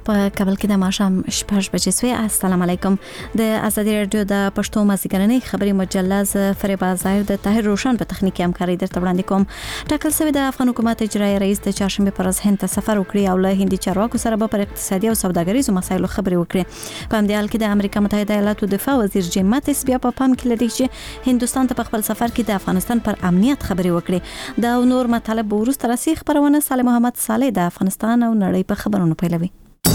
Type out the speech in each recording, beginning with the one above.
په کابل کې د ماښام 6 بجې سوی. السلام علیکم. د ازادي رادیو د پښتو مازیګرنۍ خبري مجلس فریب ظاهر د طاهر روشن په تخنیکی همکاري درته وړاندې کوم. ټاکل شوی د افغان حکومت اجرایی رئیس د چهارشنبه پر ورځ هند ته سفر وکړي او له هندي چارواکو سره په اقتصادي او سوداګریزو مسایلو خبرې وکړي. په همدې حال کې د امریکا متحده ایالاتو دفاع وزیر جیم ماتیس بیا په پام کې لري چې هندستان ته په خپل سفر کې د افغانستان پر امنیت خبرې وکړي. دا نور مطالب ورسته راسي. خبرونه صالح محمد صالح د افغانستان او نړۍ په خبرونو پیلوي.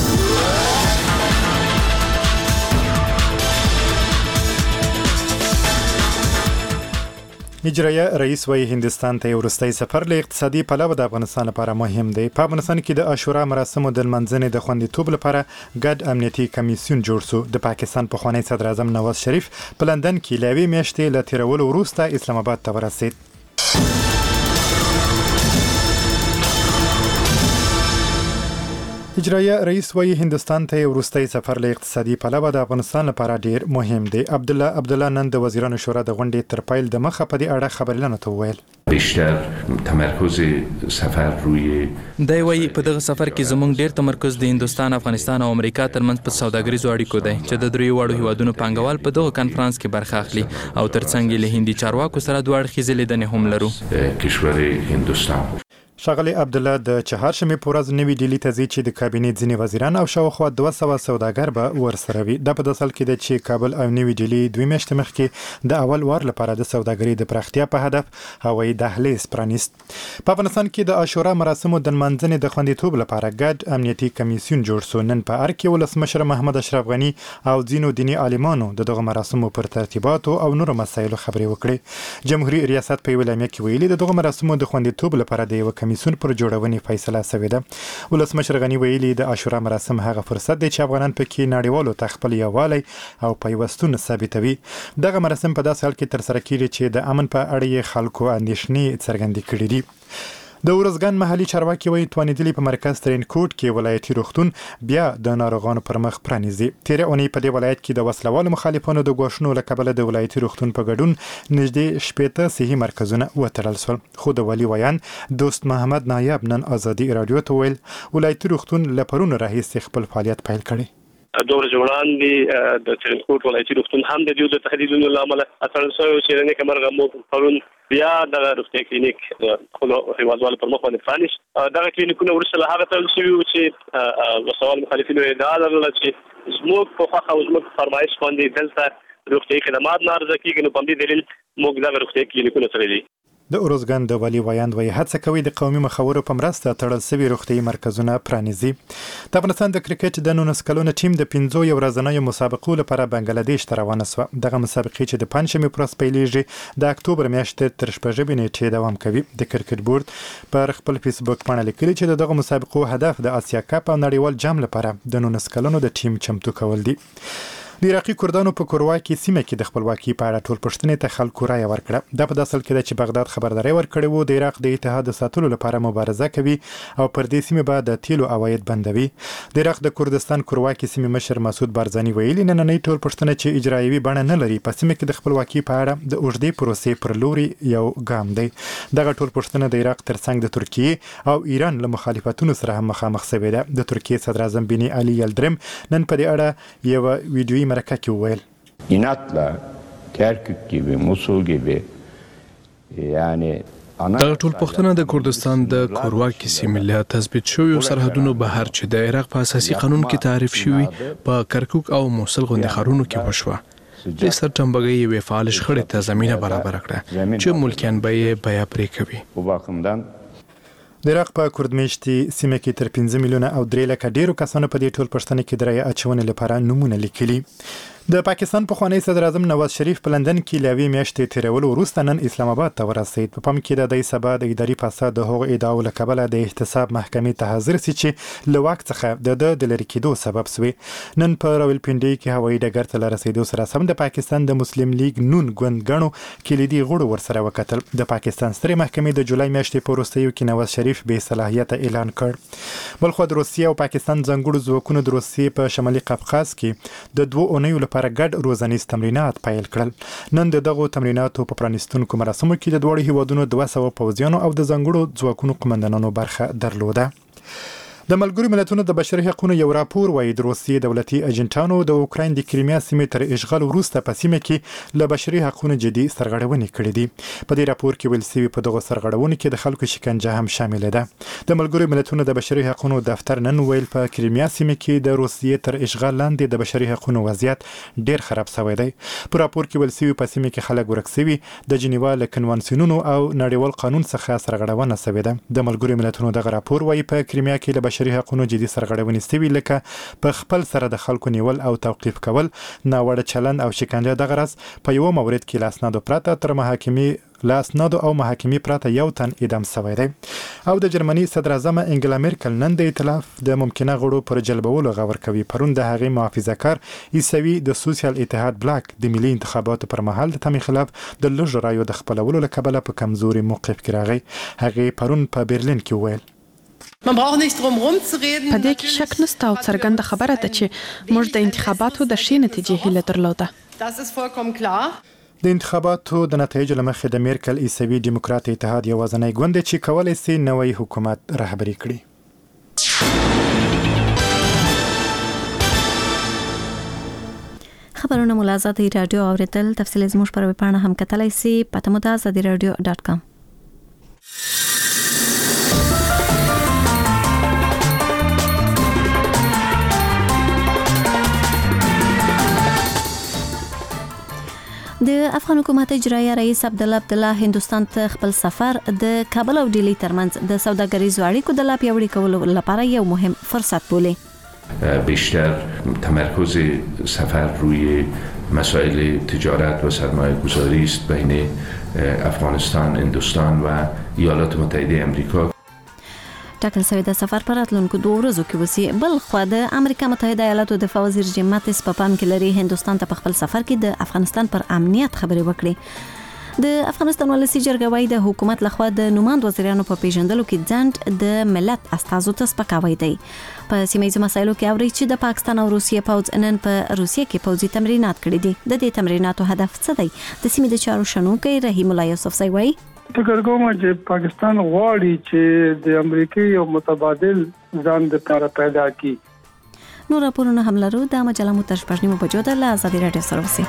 اجرایی رئیس وی هندستان ته ورستای سفر له اقتصادي پلوه د افغانستان لپاره مهم دی. په افغانستان کې د عاشورا مراسمو د منځنۍ د خوندیتوب لپاره ګډ امنیتي کمیسیون جوړ شو. د پاکستان پخوانی صدر اعظم نواز شریف په لندن کې لوي میاشتې له تیرولو وروسته اسلام آباد ته ورسید. اجرایی رئیس وی هندستان ته ورستای سفر له اقتصادي پلوه د افغانستان لپاره ډیر مهم دی. عبدالله نن د وزیرانو شورا د غونډې تر پایل د مخه په دې اړه خبرلنه ته ویل. بیشتر تمرکز سفر روی دی وی په دغه سفر کې زموږ ډیر تمرکز د هندستان، افغانستان او امریکا ترمنځ په سوداګریزو اړیکو دی چې د دریو وړو هیوادونو پانګوال په دغه کانفرنس کې برخه اخلي او ترڅنګ له هندي چارواکو سره دوه اړخیزې لیدنې هم لرو. کشور هندوستان ښاغلی عبدالله د چهارشنبې په ورځ نوي ډیلي ته ځي چې د کابینې ځینې وزیران او شاوخوا 200 سوداګر به ورسره وي. دا په داسې حال کې ده چې کابل او نوي ډیلي 2 میاشتې مخکې د اول وار لپاره د سوداګرۍ د پراختیا په هدف هوایي دهلیز پرانیست. په افغانستان کې د عاشورا مراسمو د منځنۍ د خوندیتوب لپاره ګډ امنیتي کمیسیون جوړ شو. نن په ارګ کې ولسمشر محمد اشرف غني او ځینو دیني عالمانو دغه مراسمو پر ترتیباتو او نورو مسایلو خبرې وکړې. جمهوریت ریاست په ویلامه کې ویلي دغه مراسمو د خوندیتوب لپاره د یو کمیسیون پر جوړونې فیصله شوې ده. ولسمشر غني ویلي د عاشورا مراسم هغه فرصت دی چې افغانان پکې نړیوالو ته خپل یووالی او پیوستون ثابتوي. دغه مراسم په داسې حال کې ترسره کیږي چې د امن په اړه یې خلکو اندېښنې څرګندې کړې دي. د ورزګان محلي چارواکي وایي توانیدلي په مرکز ترینکوټ کې ولایتي روغتون بیا د ناروغانو پر مخ پرانیزي. تیره اونۍ په دې ولایت کې د وسلوالو مخالفانو د غوښتنو له کبله د ولایتي روغتون په ګډون نږدې 80 صحي مرکزونه وتړل شول. خو د ولي ویان دوست محمد نایب نن ازادي رادیو ته ویل ولایتي روغتون له پرون راهیسې خپل فعالیت پیل کړی. دور وړاندې د ترینکوټ ولایتي روغتون هم د دې تهدیدونو له امله اتل شوی چې نه کمرغه مو پرون بیا د روغتیا کلینیک خلو هیوادوالو پر مخ باندې پرانیست. دغه کلینیکونه ورسره هغه تل شوی چې وسوال مخالفینو ادعا لرله چې زموږ په خوا او زموږ فرمایش باندې دلته روغتیا خدمات نه ارزه کیږي. نو په دې دلیل موږ دغه روغتیا کلینیکونه سره دي. د ورزګان د ولي ویاند وایي هڅه کوي د قومي مخاورو په مرسته تړل شوي روغتیايي مرکزونه پرانیزي. د افغانستان د کرکټ د 19 کلونو ټیم د 15 ورځنیو مسابقو لپاره بنگلاديش ته روانه شوه. دغه مسابقې چې د پنځمې پر ورځ پیلېږي د اکتوبر میاشتې تر 6 نیټې دوام کوي. د کرکټ بورډ پر خپل فیسبوک باندې لیکلي چې دغه مسابقو هدف د اسیا کپ او نړیوال جام لپاره د 19 کلونو د ټیم چمتو کول دي. د عراقي کردانو په کورواکي سیمه کې د خپلواکي په اړه ټول پښتنې ته خلکو رایه ورکړه. دا په داسې حال کې ده چې بغداد خبرداری ورکړی و د عراق د اتحاد ساتلو لپاره مبارزه کوي او پر دې سیمه به د تیلو عواید بندوي. د عراق د کردستان کورواکي سیمه مشر مسعود بارزانی ویلي نننۍ ټول پښتنه چې اجرایوي بڼه نه لري په سیمه کې د خپلواکي په اړه د اوږدې پروسې پر لوري یو ګام دی. دغه ټول پښتنه د عراق ترڅنګ د ترکیې او ایران له مخالفتونو سره هم مخامخ شوې ده. د ترکیې صدر اعظم بن علي یلدرم نن په دې اړه یو ویډیویي مرکه کې وویل inatla Kerkük gibi, Musul gibi yani دغه ټول پښتنه د کردستان د کورواکي سیمې له تثبیت شویو سرحدونو بهر چې د عراق په اساسي قانون کې تعریف شوی په کرکوک او موصل غوندې ښارونو کې وشوه. د سرټمبګۍ یوې فعال شخړې ته زمینه برابر کړه چې ملکیان به یې بیا پرې کوي. د عراق په کردمیشتي سیمه کې تر 15 میلیونه او 3 لکه ډیرو کسانو په دې ټول پښتنه کې د رایې اچونې لپاره نمونه لیکلي. د پاکستان پخوانی صدر اعظم نواز شریف په لندن کې له یوې میاشتې تیرولو وروسته نن اسلام آباد ته ورسید. په پام کې د سبا د اداري فساد د هغو ادعاو له کبله د احتساب محکمې ته حاضر سي چې له واک څخه د لرې کېدو سبب شوی. نن په راولپنډۍ کې هوایي ډګر ته رسیدو سره سم د پاکستان د مسلم لیگ نون ګوندګانو کلیدي غړو ورسره وکتل. د پاکستان سترې محکمې د جولای میاشتې په وروستیو کې نواز شریف بې صلاحیته اعلان کړ. بلخو د روسیې او پاکستان ځانګړو ځواکونو د روسیې په شمالي قفقاز کې د 2 اونیو لپاره ګډ روزنیز تمرینات پیل کړل. نن دغه تمریناتو په پرانیستونکو مراسمو کې د دوړو هیوادونو 200 پوځیانو او د ځانګړو ځواکونو قومندانانو برخه درلوده. د ملګرو ملتونو د بشري حقوقو یو راپور وايي د روسیې دولتي اجنټانو د اوکراین د کریمیا سیمې تر اشغال وروسته په سیمه کې له بشري حقوقو جدي سرغړونې کړې دي. په دې راپور کې ویل شوی په دغه سرغړونو کې د خلکو شکنجه هم شامل ده. د ملګرو ملتونو د بشري حقوقو دفتر نن ویل په کریمیا سیمه کې د روسیې تر اشغال لاندې د بشري حقوقو وضعیت ډیر خراب شوی دی. په راپور کې ویل شوی په سیمه کې خلک ورک شوي د جنیوا له کنوانسیونونو او نړیوال قانون څخه سرغړونه شوې ده. د ملګرو ملتونو دغه راپور وايي په کریمیا کې له بشري حقوقو جدي سرغړونې شوي لکه په خپل سره د خلکو نیول او توقیف کول، ناوړه چلند او شکنجه. دغه راز په یو مورد کې لاسنادو پرته تر لاسنادو او محاکمې پرته یو تن اعدام شوی دی. او د جرمني صدر اعظم انګلا میرکل نن د ائتلاف د ممکنه غړو پر جلبولو غور کوي. پرون د هغې محافظه‌کار عیسوي د سوسیال اتحاد بلاک د ملي انتخاباتو پر مهال د تمې خلاف د لږ رایو د خپلولو له کبله په کمزوري موقف کې راغی. هغې پرون په برلین کې وویل په دې کې شک نشته او څرګنده خبره ده چې موږ د انتخاباتو د ښې نتیجې هیله درلوده. د انتخاباتو د نتایجو له مخې د میرکل عیسوي دیموکرات اتحاد یوازینی ګوند چې کولی شي نوی حکومت رهبري کړي. خبرونه ملازمه رادیو اوریدل. تفصیل زموږ پر ویبپاڼه هم کتلای شي patmudazadiradio.com. د افغان حکومت اجرایي رئیس عبدالله هندوستان ته خپل سفر د کابل او ډیلی ترمنځ د سوداګریزو اړیکو د لا پیاوړي کولو لپاره یو مهم فرصت بولي. بیشتر تمرکز سفر روی مسائل تجارت و سرمایه گذاری است بین افغانستان، هندوستان و ایالات متحده امریکا. ټاکل شوی د سفر پر راتلونکو 2 ورځو کې وسی. بل خو د امریکا متحده ایالاتو دفاع وزیر جیم ماتیس په پام کې لري هندوستان ته په خپل سفر کې د افغانستان پر امنیت خبرې وکړي. د افغانستان ولسی جرګه وايي د حکومت لخوا د نوماند وزیرانو په پیژندلو کې ځند د ملت استازو ته سپکاوی دی. په سیمه مسایلو کې اوري چې د پاکستان او روسیې پوځ نن په روسیې کې پوځي تمرینات کړي دي. د دې تمریناتو هدف څه دی؟ د سیمې د چارو شنونکی رحیم الله یوسف سی وايي فکر کوم چې پاکستان غواړي چې د امریکای یو متبادل ځان د کار پیدا کړي. نور راپورونه هم لرو. د مجله متشبجنی بجو د آزادی رادیو سروسي.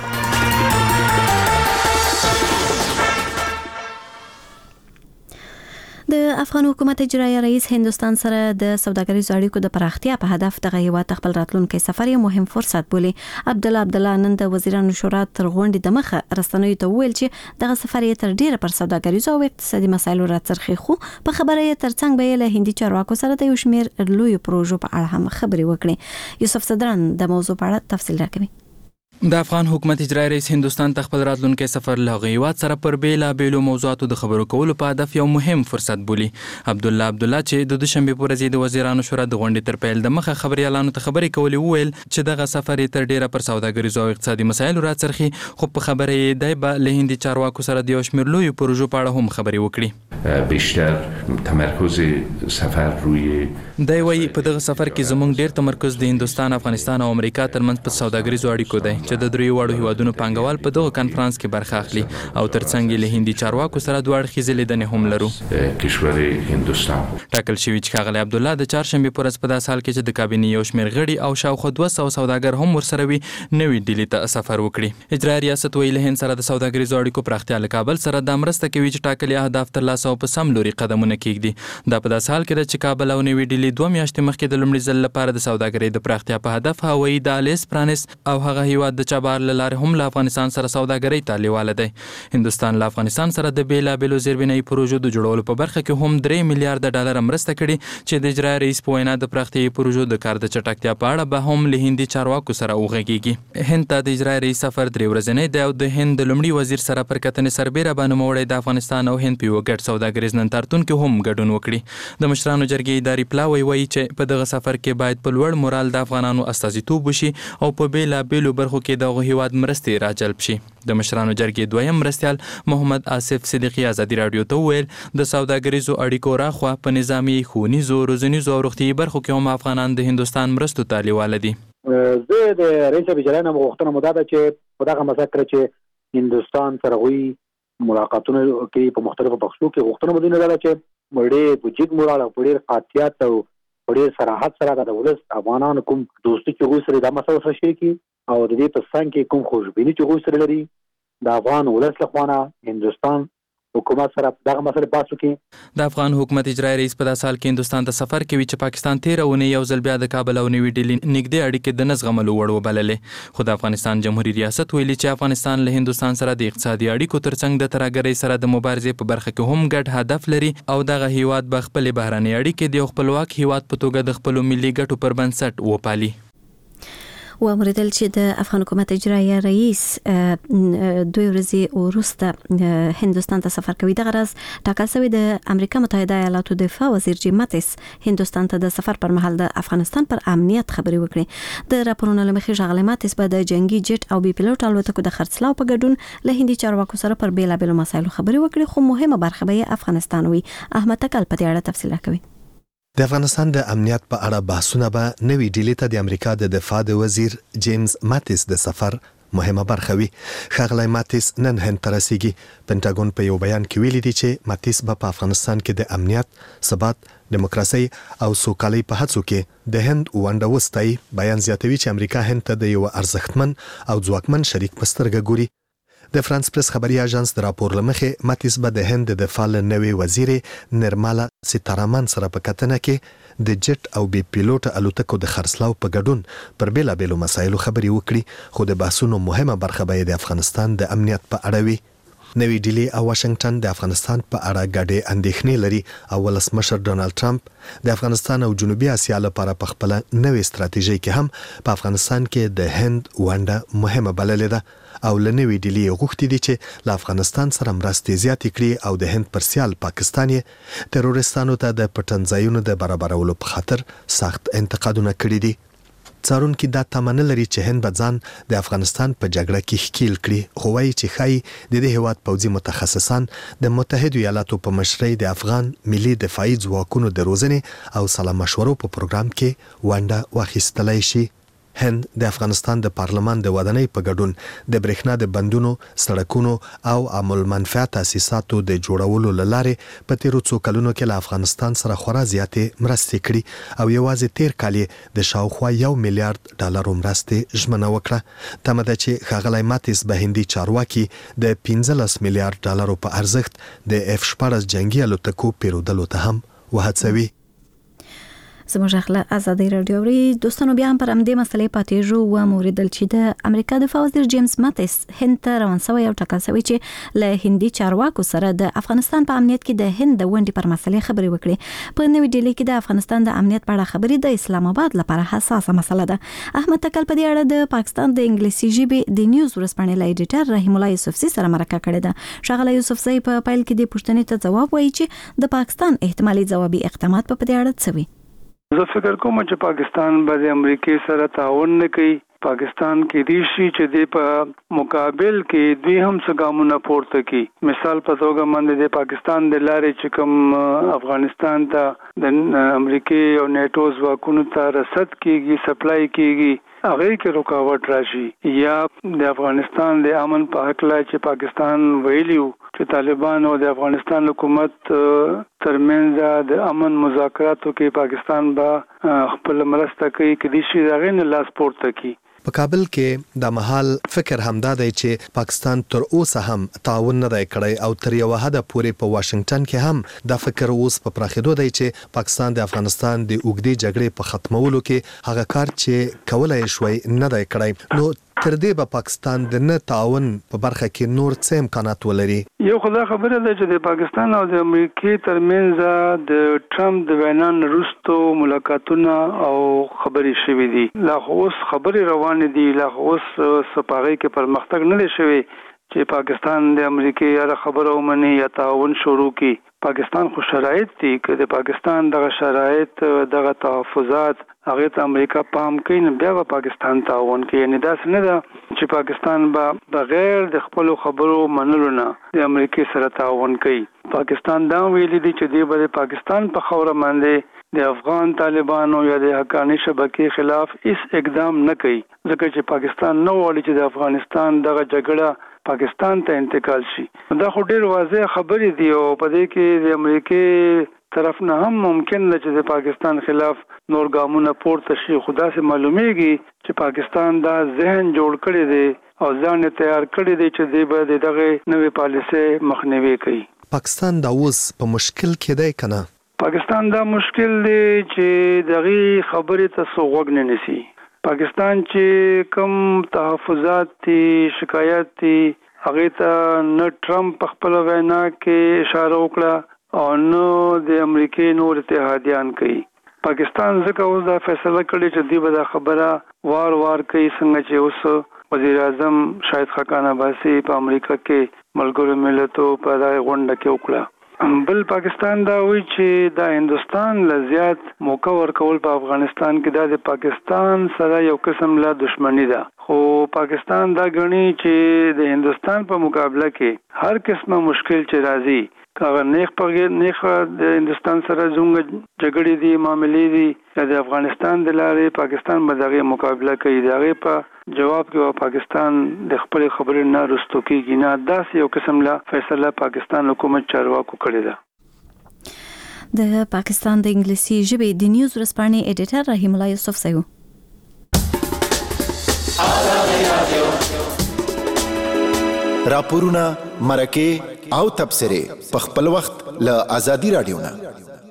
د افغان حکومت اجرایي رئیس هندوستان سره د سوداګریزو اړیکو د پراختیا په هدف دغه هیواد خپل راتلونکي سفر یو مهم فرصت بولي. عبدالله نن د وزیرانو شورا تر غونډې د مخه رسنیو ته ویل چې دغه سفر یې تر ډیره پر سوداګریزو او اقتصادي مسایلو راڅرخي، خو په خبره یې ترڅنګ به له هندي چارواکو سره د یو شمیر لوی پروژو په اړه هم خبرې وکړي. یوسف صدران د موضوع په اړه تفصیل راکوي. د افغان حکومت اجرایي رئیس هندوستان ته خپل راتلونکي سفر له هیواد سره پر بیلابیلو موضوعاتو د خبرو کولو په هدف یو مهم فرصت بولي. عبدالله چې د دوشنبه په ورځ د وزیرانو شورا د غونډې تر پیل د مخه خبريالانو ته خبرې کولې وویل چې دغه سفر تر ډیره پر سوداګریزو او اقتصادي مسایلو راڅرخي، خو په خبره یې دی به له هندي چارواکو سره د یو شمیر لوی پروژو په اړه هم خبرې وکړي. بیشتر تمرکز سفر روی دی وايي په دغه سفر کې زموږ ډیر تمرکز د هندوستان، افغانستان او امریکا ترمنځ په سوداګریزو اړیکو دی چې د دریو وړو هیوادونو پانګوال په دغه کانفرنس کې برخه اخلي او ترڅنګ له هندي چارواکو سره دوه اړخیزې لیدنې هم لرو. کشور هندوستان ټاکل شوی چې ښاغلی عبدالله د چهارشنبې په ورځ په داسې حال کې چې د کابینې یو شمېر غړي او شاوخوا 200 سوداګر هم ورسره وي نوې ډیلي ته سفر وکړي. اجرایي ریاست ویل هند سره د سوداګریزو اړیکو پراختیا له کابل سره د مرسته کوي چې ټاکلي اهداف ترلاسه او په سم لوري قدمونه کېږدي. دا په داسې حال کې چې کابل او نوې ډیلي 2 میاشتې مخکې د لومړي ځل لپاره د سوداګرۍ د پراختیا په هدف هوایي دهلیز پرانیست او هغه هیواد د چابهار له لارې هم له افغانستان سره سوداګرۍ ته لیواله دی. هندوستان له افغانستان سره د بیلابیلو زیربنایي پروژو د جوړولو په برخه کې هم 3 میلیارډ ډالر مرسته کړې چې د اجرایي رئیس په وینا د پراختیایي پروژو د کار د چټکتیا په اړه به هم له هندي چارواکو سره وغږیږي. هند ته د اجرایي رئیس سفر 3 ورځې دی او د هند د لومړي وزیر سره پر کتنې سربېره باندې موړی د افغانستان او هند په یو ګډ سوداګریز نندارتون کې هم ګډون وکړي. د مشرانو جرګې اداري پلاوی وایي چې په دغه سفر کې باید په لوړ مورال د افغانانو استازیتوب وشي او په بیلابیلو برخو کې دغه هیواد مرستې راجلب شي. د مشرانو جرګې دویم مرستیال محمد آصف صدیقی آزادی رادیو ته ویل د سوداګریزو اړیکو راخوا په نظامی، ښوونیزو، روزنیزو او روغتیایي برخو کې هم افغانان د هندوستان مرستو ته لیواله دي. زه د رئیس وزرا نه غوښتنه مو ده چې په دغه مسله چې هندوستان سره وي ملاقاتونه کې په مختلفو بحثو کې غوښتنه مو ده چې مړې بوجیک موراله په ډېر قاطعیت او ډېر صراحت سره د ولس افغانانو کوم دوستي چې هغوی سره دا مسله سره شریکي او د دې په څنګ کې کوم خوشبیني چې هغوی سره لري د افغان ولس له خوا نه هندوستان حکومت سره دغه مسله بحث وکړي. د افغان حکومت اجرایي رئیس په داسې حال کې هندوستان ته سفر کوي چې پاکستان 13 اونۍ یو ځل بیا د کابل او نیوي ډیلي نږدې اړیکې د نه زغملو وړ وبللې. خو د افغانستان جمهوریت ریاست ویلي چې افغانستان له هندوستان سره د اقتصادي اړیکو ترڅنګ د ترهګرۍ سره د مبارزې په برخه کې هم ګډ هدف لري او دغه هیواد به خپل بهرنۍ اړیکې د خپلواک هیواد په توګه د خپل ملي ګټو پر بنسټ وپالي. وموریدل چې د افغان حکومت اجرایي رئیس 2 ورځې وروسته هندوستان ته سفر کوي. دغه راز ټاکل شوی د امریکا متحده ایالاتو دفاع وزیر جیم ماتیس هندوستان ته د سفر پر مهال د افغانستان پر امنیت خبرې وکړي. د راپورونو له مخې ژغلي ماتیس به د جنگي جټ او بي پيلوټ الوتکو د خرڅلاو په ګډون له هندي چارواکو سره پر بیلابېلو مسایلو خبرې وکړي، خو مهمه برخه به افغانستان وي. احمد تکل په دې اړه تفصیل راکوي. د افغانستان د امنیت په اړه بحثونه به نوې ډیلي ته د امریکا د دفاع د وزیر جیمز ماتیس د سفر مهمه برخه وي. ښاغلی ماتیس نن هند ته رسیږي. پنټاګون په یو بیان کې ویلي دي چې ماتیس به په افغانستان کې د امنیت، ثبات، دیموکراسي او سوکالۍ په هڅو کې د هند ونډه وستایي. بیان زیاتوي چې امریکا هند ته د یو ارزښتمن او ځواکمن شریک په سترګه ګوري. د فرانس پریس خبري اژانس د راپور لمخې ماتیس به د هند د دفاع له نوې وزیر نرمالا سیتارامن سره په کتنه کې د جټ او بي پيلوټ الوتکو د خرڅلاو په ګډون پر بیلابېلو مسایلو خبري وکړي، خو د بحثونو مهمه برخه به د افغانستان د امنیت په اړه وي. نوی ډیلی او واشنگټن د افغانستان په اړه ګډې اندېښنې لري او ولسمشر ډونالد ټرمپ د افغانستان او جنوبي اسیا لپاره په خپل نوې ستراتیژي کې هم په افغانستان کې د هند ونډه مهمه بللې ده او لنوی ډیلی غوښتي دي چې له افغانستان سره مرستې زیاتې کړي او د هند پر سیال پاکستان یې تروریستانو ته د پټنځایونو د برابرولو په خاطر سخت انتقادونه کړي دي. څارونکي دا تمنه لري چې هند به ځان د افغانستان په جګړه کې ښکیل کړي، خو وایي چې ښایي د دې هیواد پوځي متخصصان د متحدو ایالاتو په مشرۍ د افغان ملي دفاعي ځواکونو د روزنې او سلا مشورو په پروګرام کې ونډه واخیستلی شي. هند د افغانستان د پارلمان د ودانۍ په ګډون د برېښنا د بندونو، سړکونو او عام المنفعه تاسیساتو د جوړولو لارې په تیرو څو کلونو کې له افغانستان سره خورا زیاتې مرستې کړي او یوازې تیر کال د شاوخوا $1 میلیارډ مرستې ژمنه وکړه. تمه ده چې ښاغلی ماتیس به هندي چارواکي د $15 میلیارډ په ارزښت د F-16 جنگي الوتکو پیرودلو ته هم وهڅوي. زموږ خپل ازادي رادیو ری دوستانو بیا هم پر امدې مسلې پاتې جو و موریدل چې د امریکا دفاع وزیر جیمز ماتیس هند ته روان شوی او ټاکل شوی چې له هندي چارواکو سره د افغانستان په امنیت کې د هند د ونډې پر مسلې خبرې وکړي. په نوې ډیلي کې د افغانستان د امنیت په اړه خبرې د اسلام آباد لپاره حساسه مسله ده. احمد تکل په دې اړه د پاکستان د انګلیسي ژبې د نیوز ورسپانې لایډیټر رحیم الله یوسفزي سره مرکه کړې ده. ښاغلی یوسفزي په پایل کې د پوښتنې ته جواب وایي چې د پاکستان احتمالي ځوابي اقدامات په دې اړه څه وي. زه فکر کوم چې پاکستان به د امریکای سره تعاون نه کوي. پاکستان کې دي شي چې د په مقابل کې دوی هم څه ګامونه پورته کوي. مثال په توګه باندې د پاکستان د لارې چې کوم افغانستان ته د امریکای او نیټو ځواکونو ته رسد کیږي، سپلای کیږي، هغه کې رکاوټ راشي یا د افغانستان د امن په حق لا چې پاکستان ویلیو چې طالبان او د افغانستان حکومت ترمنځ د امن مذاکراتو کې پاکستان به خپل مرسته کوي کې دي شي دغه نه لاس پورته کوي. په کابل کې د محل فکر همدا دی چې پاکستان تر اوسه هم تعاون نه دی کړی او تر یو حد پورې په واشنگټن کې هم دا فکر اوس په پراخېدو دی چې پاکستان د افغانستان د اوږدې جګړې په ختمولو کې هغه کار چې کولای شوی نه دی کړی. نو تر دې به پاکستان د نه تعاون په برخه کې نور څه امکانات ولري. یو خدای خبره ده چې د پاکستان او د امریکای ترمنځ د ټرمپ د وینا وروسته ملاقاتونه او خبرې شوې دي. لا اوس خبرې روانې دي، لا اوس سپاغې کې پرمختګ نه دی شوی چې پاکستان د امریکای یا خبره ومني یا تعاون شروع کی. پاکستان خو شرایط دي چې د پاکستان دغه شرایط دغه تحفظات هغه ته امریکا پام کوي نه بیا پاکستان تعاون کوي. یعنی دا څنګه ده چې پاکستان به بغیر د خپل خبرو منلو نه د امریکا سره تعاون کوي. پاکستان دا ویلي دي چې دی به پاکستان په خوره باندې د افغان طالبانو یا د حقانی شبکې خلاف هیڅ اقدام نه کوي، ځکه چې پاکستان نه غواړي چې د افغانستان دغه جګړه پاکستان ته انتقال شي. دا خو ډیر واضح خبرې دي او په دې کې د امریکای طرف نه هم ممکن ده چې د پاکستان خلاف نور ګامونه پورته شي. خدا سي معلومیږي چې پاکستان دا ذهن جوړ کړی دی او ځان تیار کړی دی چې دی به دغه نوې پالیسي مخنیوي کوي. پاکستان دا اوس په مشکل کې دی کنه؟ پاکستان دا مشکل دی چې دغه خبرې ته سوغوګ نه نسی. پاکستان چې کم تحفظات دي شکایت دي هغه ته نه ټرمپ خپل وینا کې اشاره وکړه او نو د امریکای نور اتحادیان کوي. پاکستان ځکه اوس دا فیصله کړې چې دی به دا خبره وار کوي څنګه چې اوس وزیر اعظم شاهد خاقان عباسی په امریکا کې ملګرو ملتونو په دغه غونډه کې وکړه. بل پاکستان دا وایي چې دا هندستان لزیات موقع ورکول په افغانستان کې د پاکستان سره یو قسم لا دښمنی ده. خو پاکستان دا غني چې د هندستان په مقابله کې هر قسمه مشکل چې راځي کاغه نیخ د هندستان سره زموږ جګړې دي معاملې دي د افغانستان د لارې پاکستان بدغه مقابله کوي. دغه په جواب کې پاکستان د خپل خبرې نه رستو کېږي نه. داسې یو قسم لا فیصله پاکستان حکومت چارواکو کړی ده. د پاکستان د انګلیسي ژبې د نیوز ورځپاڼې ایډیټر رحیم الله یوسف سیو. راپورونه مرکه او تبصره په خپل وخت له ازادي رادیو نه.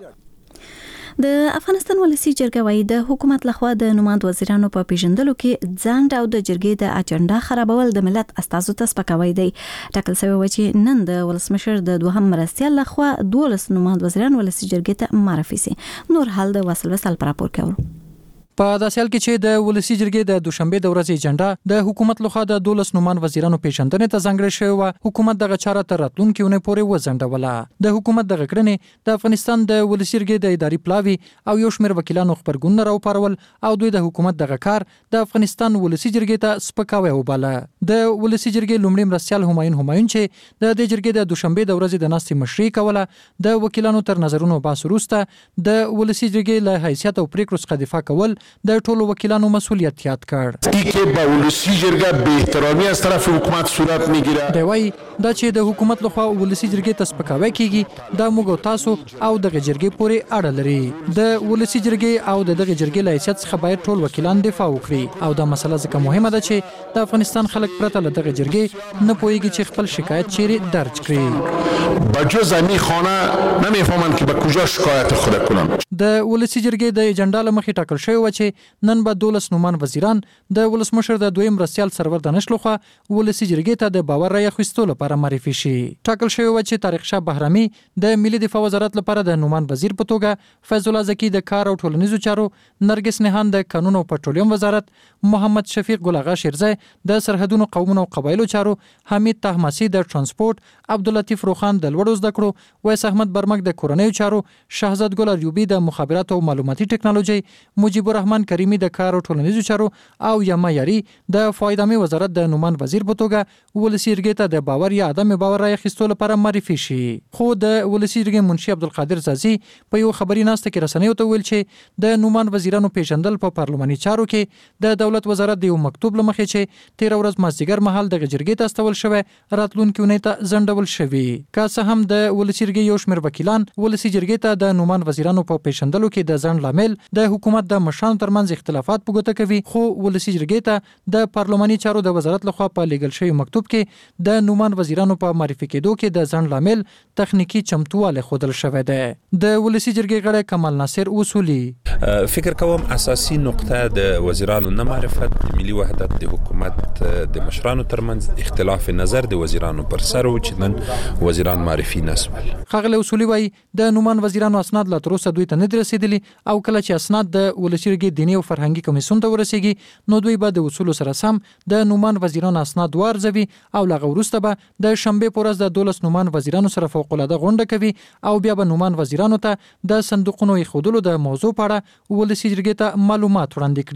د افغانستان ولسی جرګه وايي د حکومت لخوا د نوماند وزیرانو په پیژندلو کې ځانډ او د جرګې د اجنډا خرابول د ملت استازو ته سپکاوی دی. ټاکل شوی و چې نن د ولسمشر د دوهم مرستیال لخوا 12 نوماند وزیران ولسی جرګې ته معرفي سي. نور حال د وصل پر راپور کوي. په داسې حال کې چې د ولسی جرګې د دوشنبه د ورځې اجنډا د حکومت لخوا د 12 نومان وزیرانو پیژندنې ته ځانګړې شوې و. حکومت دغه چاره تر راتلونکي اونۍ پورې وځنډوله. د حکومت دغه کړنې د افغانستان د ولسی جرګې د اداري پلاوي او یو شمېر وکیلانو خبرګون راوپارول او دوی د حکومت دغه کار د افغانستان ولسی جرګې ته سپکاوی وباله. د ولسی جرګې لومړي مرستیال همایون چې د دې جرګې د دوشنبه د ورځې د ناستې مشري کوله د وکیلانو تر نظرونو باس وروسته د ولسی جرګې له حیثیت او پریکړو څخه دفاع کول د ټولو وکیلانو مسئولیت یاد کړ. که با ولسی جرګه به احترامی از طرف حکومت صورت میگیره. دی وايي دا چې د حکومت لخوا ولسی جرګې ته سپکاوی کیږي دا موږ تاسو او دغه جرګې پورې اړه لري. د ولسی جرګې او دغه جرګې له حیثیت څخه باید ټول وکیلان دفاع وکړي او دا مسله ځکه مهمه ده چې د افغانستان خلک پرته له دغه جرګې نه پوهیږي چې خپل شکایت چیرې درج کړي. بجز امی خانه نمیفهمند که به کجا شکایت خود کنند. د ولسی جرګې د اجنډا لمخې ټاکل شوی و چې نن به 12 نومان وزیران د ولسمشر د دویم مرستیال سرور دانش لخوا ولسی جرګې ته د باور رای اخیستو لپاره معرفي شي. ټاکل شوی و چې طارق شاه بهرامي د ملي دفاع وزارت لپاره د نومان وزیر په توګه، فیض الله زکی د کار او ټولنیزو چارو، نرګس نهان د قانون او پټرولیم وزارت، محمد شفیق ګل اغا شیرزی د سرحدونو قومونو او قبایلو چارو، حمید طهماسي د ترانسپورت، عبداللطیف روخان د لوړو زده کړو، ویس احمد برمک د کورنیو چارو، شهزاد ګل ایوبی د مخابرات او معلوماتي ټکنالوژي، مجيب الرحمن کریمی د کار او ټولنیزو چارو او یما یاری د فایدامي وزارت د نومان وزیر په توګه ولسی جرګې ته د باور یا عدم باور رای اخیستو لپاره معرفي شي. خو د ولسی جرګې منشي عبدالقادر زازي په یو خبري ناسته کې رسنیو ته ویل چې د نومان وزیرانو پیژندل په پارلماني چارو کې د دولت وزارت د یو مکتوب لمخې چې 13 ورځ مازدیګر مهال د جرګې ته استول شوی راتلونکي اونۍ ته ځنډول شوی. که څه هم د ولسی جرګې یو شمېر وکیلان ولسی جرګې ته د نومان وزیرانو په پیژندلو کې د ځنډ لامل د حکومت د مشرانو ترمنځ اختلافات په ګوته کوي، خو ولسی جرګې ته د پارلماني چارو د وزارت لخوا په لیږل شوی مکتوب کې د نومان وزیرانو په معرفي کېدو کې د ځنډ لامل تخنیکی چمتواله ښودل شوی دی. د ولسی جرګې غړی کمال ناصر اصولي فکر کوم اساسي نقطه د وزیرانو نه معرفت، ملي وحدت، د حکومت د مشرانو ترمنځ اختلاف نظر د وزیرانو پر سر او چې نن وزیران معرفي نسول. خغل اصولي وای د نومان وزیرانو اسناد لا تر اوسه دوی ته نه رسیدلي او کله چې اسناد د ولسی جرګې دینی او فرهنګي کمیسیون ته ورسیږي نو دوی به د اصول سره سم د نومان وزیرانو اسناد وارزوي او لغه وروسته به د شنبه پورز د 12 نومان وزیرانو سره فوق العاده غونډه کوي او بیا به نومان وزیرانو ته د صندوقونو ایښودلو د موضوع په اړه ولسی جرګې ته معلومات وړاندې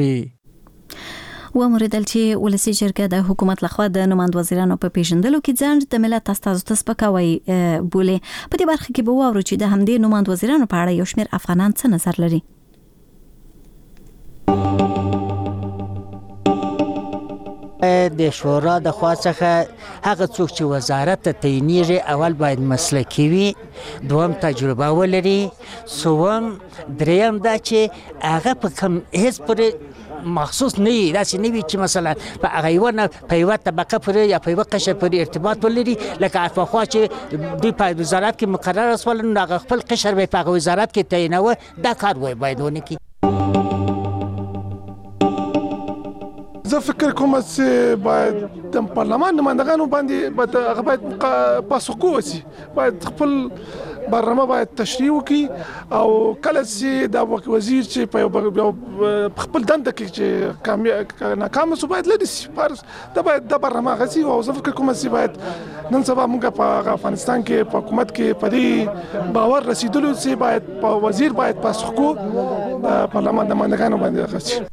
کړي. وموردل چې ولسی جرګه د حکومت لخوا د نوماند وزیرانو په پیژندلو کې ځنډ د ملت استازو ته سپکاوی بولي. په دې برخه کې به واورو چې د همدې نوماند وزیرانو په اړه یو شمېر افغانان څه نظر لري. د شورا د خوا څخه هغه څوک چې وزارت ته تعینېږي اول باید مسلکي وي، دوم تجربه ولري، څوم دریم دا چې هغه په کوم هیڅ پورې مخصوص نه وي، داسې نه وي چې مثلا په هغه په یوه طبقه پورې یا په یوه قشر پورې ارتباط ولري. لکه پخوا چې دوی په وزارت کې مقرر شول نو هغه خپل قشر به په هغه وزارت کې تعینوه، دا کار باید ونه کړي. زه فکر کوم چې باید د پارلمان نمایندګانو باندې هغه باید پاسخګو وشي، باید خپل برنامه باید تشریح وکړي او کله چې دا وزیر چې په خپل دنده کې چې ناکام شو باید لري شي، دا باید د برنامه غسي. او زه فکر کوم چې باید نن سبا موږ په افغانستان کې په حکومت کې په دې باور رسیدلو چې باید په وزیر باید پاسخګو د پارلمان نمایندګانو باندې غسي.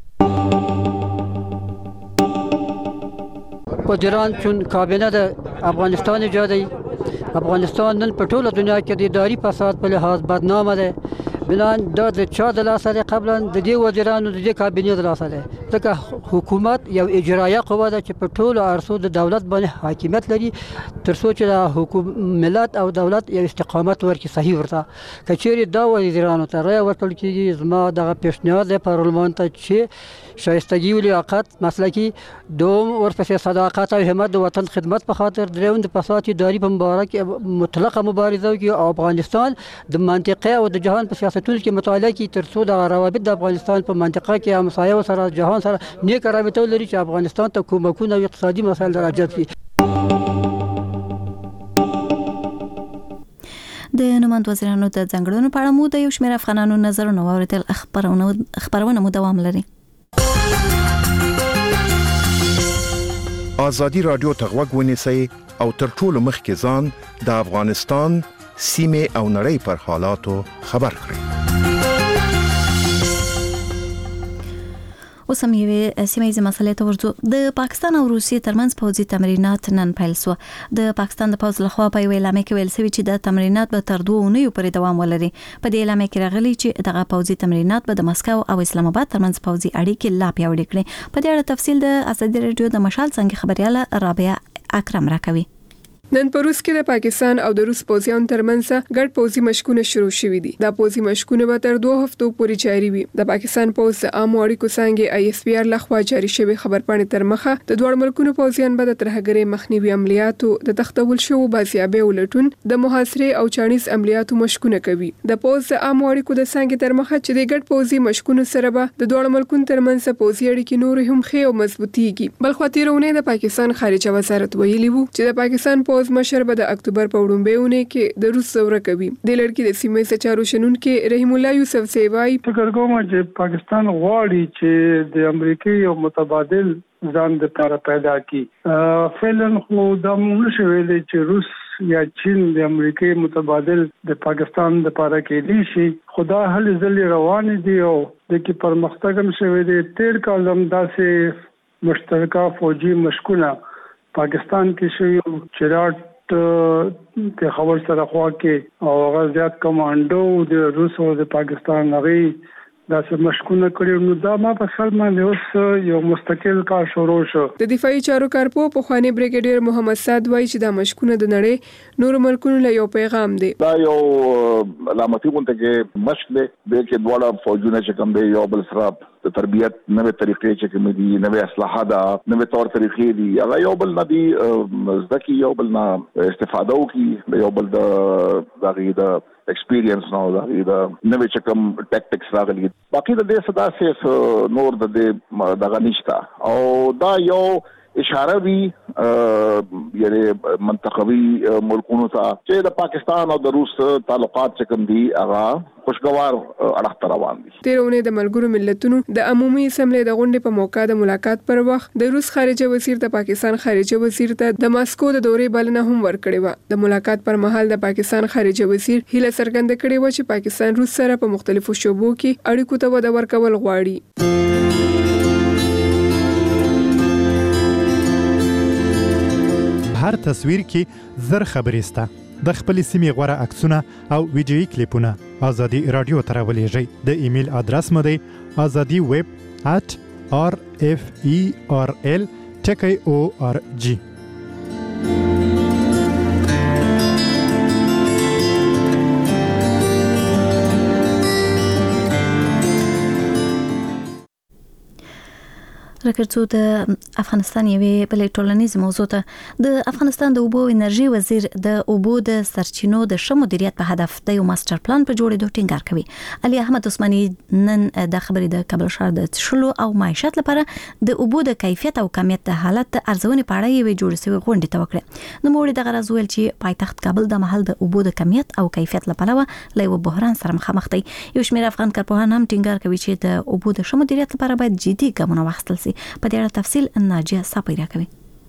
وزیران چون کابینه د افغانستان جا دی، افغانستان نن په ټوله دنیا کې د اداري فساد په لحاظ بدنامه ده. بنان دا د چا د لاسه دی؟ قبلا د دې وزیرانو د دې کابینې د لاسه دی، ځکه حکومت یو اجرایه قوه ده چې په ټولو عرصو د دولت باندې حاکمیت لري تر څو چې د ملت او دولت یو استقامت ورکړي صحیح ورته. که چیرې دا وزیرانو ته رایه ورکړل کېږي، زما دغه پیشنهاد دی پارلمان ته چې شایستګي و لیاقت مسلکي، دوم ورپسې صداقت او همت د وطن خدمت په خاطر، درېیم د فساد اداري په مبارکه مطلقه مبارزه وکړي او افغانستان د منطقه او د جهان په سیاستونو کې مطالعه کړي تر څو د روابط د افغانستان په منطقه کې همسایه سره جهان سره نیک رابطه ولري چې افغانستان ته کومکونه او اقتصادي مسایل راجذب کړي. د نوماند وزیرانو د ځانګړنو په اړه مو د یو شمېر افغانانو نظرونه واوریدل. خبرونه مو دوام لري. ازادي رادیو ته غوږ ونیسئ او تر ټولو مخکې ځان د افغانستان سیمې او نړۍ پر حالاتو خبر کړئ. اوس هم یوې سیمه ییزې مسلې ته ورځو. د پاکستان او روسیې ترمنځ پوځي تمرینات نن پیل شو. د پاکستان د پوځ لخوا په یوه اعلامیه کې ویل شوی چې د تمرینات به تر 2 اونیو پورې دوام ولري. په دې اعلامیه کې راغلي چې دغه پوځي تمرینات به د مسکو او اسلام آباد ترمنځ پوځي اړیکې لا پیاوړې کړي. په دې اړه تفصیل د ازادي رادیو د مشال څنګه خبرياله رابعه اکرم راکوي. نن په روس کې د پاکستان او د روس پوځیانو ترمنځ ګډ پوځي مشقونه شروع شوي دي. دا پوځي مشقونه به تر 2 هفتو پورې جاري وي. د پاکستان پوځ د عامو اړیکو څنګه ISPR لخوا جاري شوی خبرپاڼې تر مخه د دوه ملکونو پوځیان به د ترهګرۍ مخنیوي عملیاتو د تختول شوو بازیابۍ ولټون د محاصرې او چانیز عملیاتو مشقونه کوي. د پوځ د عامو اړیکو د څنګه تر مخه چې د ګډ پوځي مشقونو سره به د دوه ملکونو ترمنځ پوځي اړیکې نور هم ښه او مضبوطیږي. بل خو تیرونه د پاکستان خارجه وزارت ویلي وو چې د پاکستان پوځ مشر به د اکتوبر په وړاندې کې د روس دوره کوي. د لړکی د سیمې چارو شنونکو رحیم الله یوسف سیوای فکر کوم چې پاکستان غواړي چې د امریکای یو متبادل ځان د لپاره پیدا کړي. فعلا خو دا موږ شویل چې روس یا چین د امریکای متبادل د پاکستان د لپاره کې دي شي. خدا هل ځل روان دي او د کی پرمختګ هم شوی دی. 13 کال هم داسې مشترکه فوجي مشقونه پاکستان کې شوی چراټ ته خبر سره خوا کې او هغه زیات کمانډو د روس او د پاکستان هغه دا څه مشکونه کړي. نو دا ما په خپل باندې اوس یو مستقل کار شروع شو. د دفاعي چارو کارپو په خواني بریګیډیر محمد سعد وایي چې دا مشکونه د نړۍ نور ملکونو له یو پیغام دی. دا یو علامتي غونډه کې مشک دی د کې دواړه فوجونه چې کوم دی یو بل سره د تربیت نوې طریقې چې کوم دي، نوې اصلاحات، نوې تور طریقې دي، هغه یو بل نه دي ځکه یو بل نه استفاده وکړي، یو بل د ایکسپیرینس نو دا نوې چې کوم ټیکټکس راغلي. باقي د دې صدا سه نور د دې دغه نشته او دا یو اشاره وی یعنی منطقوي ملکونو ته چې د پاکستان او د روس تعلقات چې کوم دي هغه خوشگوار اړه روان دي. تیرونه د ملګرو ملتونو د عمومي اسمبلی د غونډې په موقع د ملاقات پر وخت د روس خارجه وزیر د پاکستان خارجه وزیر ته د ماسکو د دورې بلنه هم ورکړې و. د ملاقات پر مهال د پاکستان خارجه وزیر هیله څرګنده کړې و چې پاکستان روس سره په مختلفو شوبو کې اړیکو ته وده ورکول غواړي. هر تصویر کې زر خبرې سته. د خپل سیمې غوړه عکسونه او ویډیويي کلیپونه ازادي رادیو ته راولېږئ. د ایمیل ادرس مو دی azadiweb@rferl TKORG. راکړو د افغانستان یوې بلې ټولنیزې موضوع ته د افغانستان د اوبو انرژي وزیر د اوبو د سرچینو د ښه مدیریت په هدف د یو ماستر پلان په جوړېدو ټینګار کوي. علي احمد عثماني نن د خبرې د کابل ښار د څښلو او معیشت لپاره د اوبو د کیفیت او کمیت د حالت د ارزونې په اړه یوې جوړې شوې غونډې ته وکړه. نو موږ د غرض ویل چې پایتخت کابل د محل د اوبو د کمیت او کیفیت لپاره له یو بحران سره مخامخ دی. یو شمېر افغان کارپوهان هم ټینګار کوي چې د اوبو د ښه مدیریت لپاره باید جدي ګامونه واخیستل شي. په دې اړه تفصیل ناجیه صاپیرا کوي.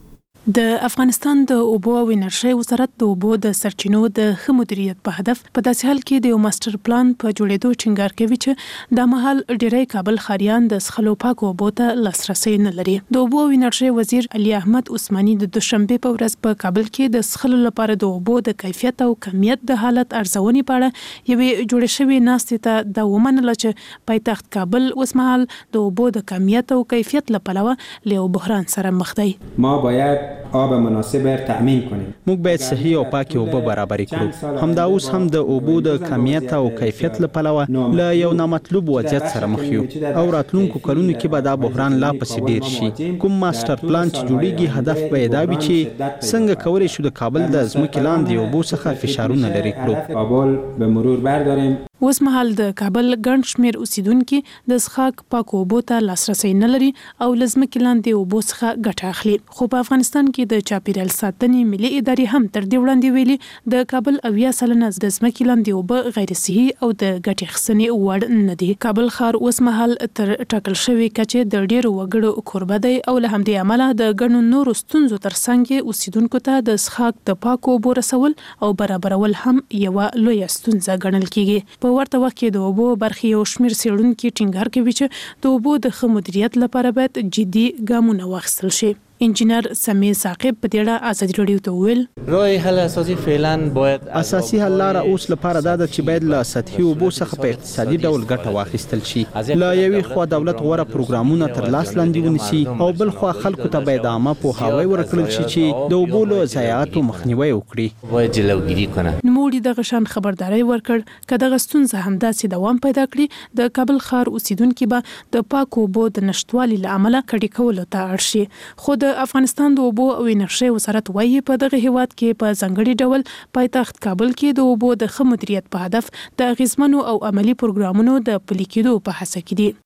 د افغانستان د اوبو او انرژۍ وزارت د اوبو د سرچینو د ښه مدیریت په هدف په داسې حال کې د یو ماستر پلان په جوړېدو ټینګار کوي چې د مهال ډیری کابل ښاریان د څښلو پاکو اوبو ته لاسرسي نه لري. د اوبو او انرژۍ وزیر علي احمد عثماني د دوشنبه په ورځ په کابل کې د څښلو لپاره د اوبو د کیفیت او کمیت د حالت ارزونې په اړه یوې جوړې شوې ناستې ته د ومنله چې پایتخت کابل اوسمهال د اوبو د کمیت او کیفیت لپاره له بحران سره مخ دی. ما باید آب مناسب تأمین کنیم. موږ باید صحیح او پاکي اوبه برابر کړو. همدا اوس هم د اوبو د کمیت او کیفیت لپاره له یو نامطلوب وضعیت سره مخ یو او راتلونکو کلونو کې به دا بحران لا پسې ډیر شي. کوم ماستر پلان چې جوړیږي هدف به دا وي چې څنګه کولی شو د کابل د ځمکې لاندې اوبو څخه فشارونه لرې کړو. کابل به مرور برداریم. اوس مهال د کابل ګڼ شمېر اوسیدونکو د څښاک پاکو اوبو ته لاسرسي نه لري او لزمکې لاندې اوبو څخه ګټه اخلي. خو په افغانستان کې د چاپیریال ساتنې ملي ادارې هم تر دې وړاندې ویلي د کابل 80% د ځمکې لاندې اوبه غیر صحي او د ګټې اخیستنې وړ نه دي. کابل ښار اوس مهال تر ټاکل شوی کچې د ډیرو وګړو کوربه دی او له همدې امله د ګڼو نورو ستونزو ترڅنګ اوسیدونکو ته د څښاک د پاکو اوبو رسول او برابرول هم یوه لویه ستونزه ګڼل کیږي. په ورته وخت کې د اوبو برخې یو شمېر څېړونکي ټینګار کوي چې د اوبو د ښه مدیریت لپاره باید جدي ګامونه واخیستل شي. انجینر سمیع ثاقب په دې اړه ازادي راډیو ته وویل راه حل اساسي فعلا باید اساسي حل لاره اوس لپاره دا چې باید له سطحي اوبو څخه په اقتصادي ډول ګټه واخیستل شي. لا یوې خوا دولت غوړه پروګرامونه تر لاس لاندې ونیسي او بل خوا خلکو ته باید عامه پوهاوی ورکړل شي چې د اوبو له ضایعاتو مخنیوي وکړي. باید جلوگیری کنه. نوموړي دغه شان خبرداري ورکړ که دغه ستونزه همداسې دوام پیدا کړي د کابل ښار اوسیدونکو به د پاکو اوبو د نشټوالي له امله کډې کولو ته اړ شي. خو د افغانستان د اوبو او انرژۍ وزارت وایي په دغه هیواد کې په ځانګړي ډول پایتخت کابل کې د اوبو د ښه مدیریت په هدف د اغیزمنو او عملی پروګرامونو د پلي کېدو په هڅه کې دي.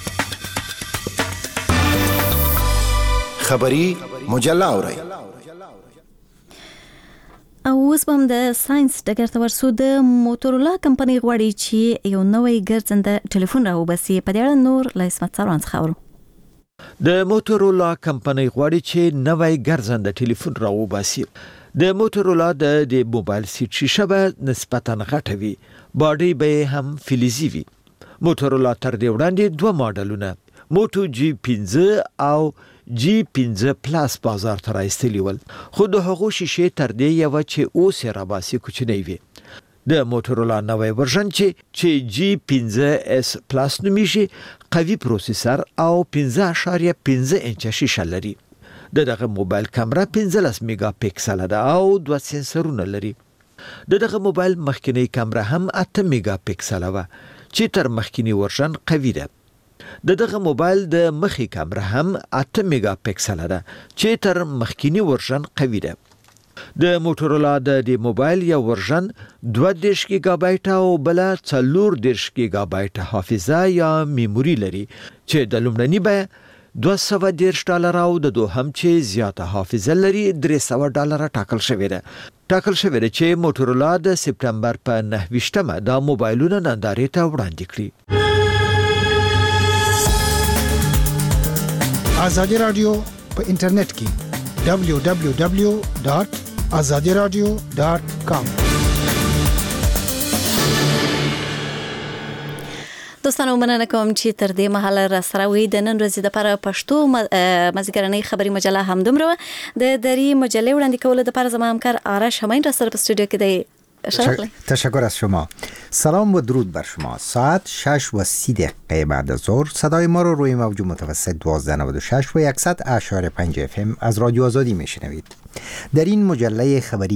خبری مجله اورئ. او اوس هم د ساينس ډګر ته ورسو. د موټورولا کمپنۍ غواړي چې یو نوی ګرځنده ټلیفون راوباسي. په دې اړه نور له اسمت سروان څخه اورو. د موټورولا کمپنۍ غواړي چې نوی ګرځنده ټلیفون راوباسي. د موټورولا د موبایل سیټ شیشه به نسبتاً غټه وي، باډي به هم فلزي وي. موټورولا تر دې وړاندې دوه ماډلونه موټو جی 15 او جی 15 پلاس بازار ته راایستلي ول، خو د هغو شیشې تر دې یوه چې اوس یې راباسي کوچنۍ وي. د موټورولا نوی ورژن چې جی 15 اس پلاس نومیږي قوي پروسیسر او 15.5 انچه شیشه لري. دغه موبایل کیمرا 15 میگا پیکسل ده او 2 سنسرونه لري. دغه موبایل مخکینی کیمرا هم 8 میگا پیکسل و چې تر مخکینی ورژن قوي ده. دغه موبایل د مخې کیمرا هم 8 میگا پیکسل ده چې تر مخکینی ورژن قوي ده. د موټورولا د موبایل یو ورژن 32 گیگا بایت او بل 34 گیگا بایت حافظه یا میموري لري چې د لومړني به $210 او د دوهم چې زیاته حافظه لري $300 ټاکل شوی دی. چې موټورولا د سپتمبر په 9 دا موبایلونه نندارې ته وړاندې کړي. ازادي رادیو په انټرنیټ کې www.azadiradio.com. دوستانو مننه کوم چې تر دې مهاله را سره وي. د نن ورځې لپاره پښتو مازیګرنۍ خبري مجله هم دومره د دری مجلې وړاندې کول د لپاره زما همکار آرش همین را سره په سټوډیو کې دی. تشکر از شما. سلام و درود بر شما. ساعت 6:30 بعد از ظهر صدای ما رو روی موج متوسط 1296 و 100.5 FM از رادیو آزادی میشنوید. در این مجله خبری